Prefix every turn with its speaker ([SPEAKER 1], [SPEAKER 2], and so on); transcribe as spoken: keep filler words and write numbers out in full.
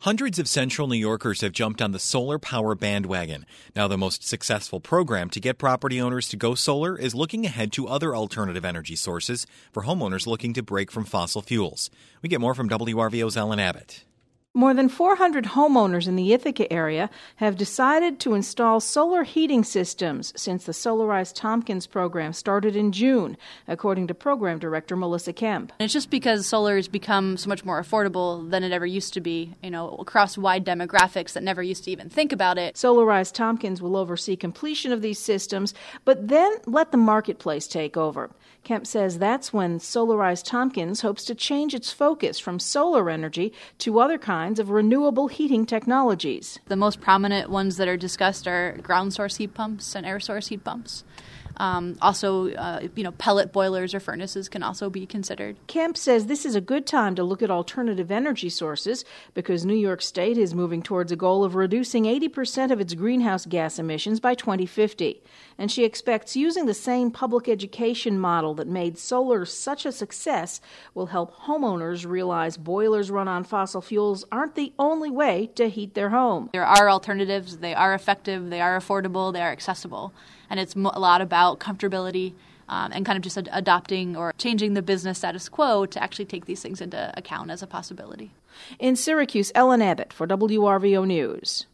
[SPEAKER 1] Hundreds of central New Yorkers have jumped on the solar power bandwagon. Now the most successful program to get property owners to go solar is looking ahead to other alternative energy sources for homeowners looking to break from fossil fuels. We get more from W R V O's Ellen Abbott.
[SPEAKER 2] More than four hundred homeowners in the Ithaca area have decided to install solar heating systems since the Solarize Tompkins program started in June, according to Program Director Melissa Kemp.
[SPEAKER 3] It's just because solar has become so much more affordable than it ever used to be, you know, across wide demographics that never used to even think about it.
[SPEAKER 2] Solarize Tompkins will oversee completion of these systems, but then let the marketplace take over. Kemp says that's when Solarize Tompkins hopes to change its focus from solar energy to other kinds of renewable heating technologies.
[SPEAKER 3] The most prominent ones that are discussed are ground source heat pumps and air source heat pumps. Um, also, uh, you know, pellet boilers or furnaces can also be considered.
[SPEAKER 2] Kemp says this is a good time to look at alternative energy sources because New York State is moving towards a goal of reducing eighty percent of its greenhouse gas emissions by twenty fifty. And she expects using the same public education model that made solar such a success will help homeowners realize boilers run on fossil fuels aren't the only way to heat their home.
[SPEAKER 3] There are alternatives. They are effective. They are affordable. They are accessible. And it's a lot about comfortability um, and kind of just ad- adopting or changing the business status quo to actually take these things into account as a possibility.
[SPEAKER 2] In Syracuse, Ellen Abbott for W R V O News.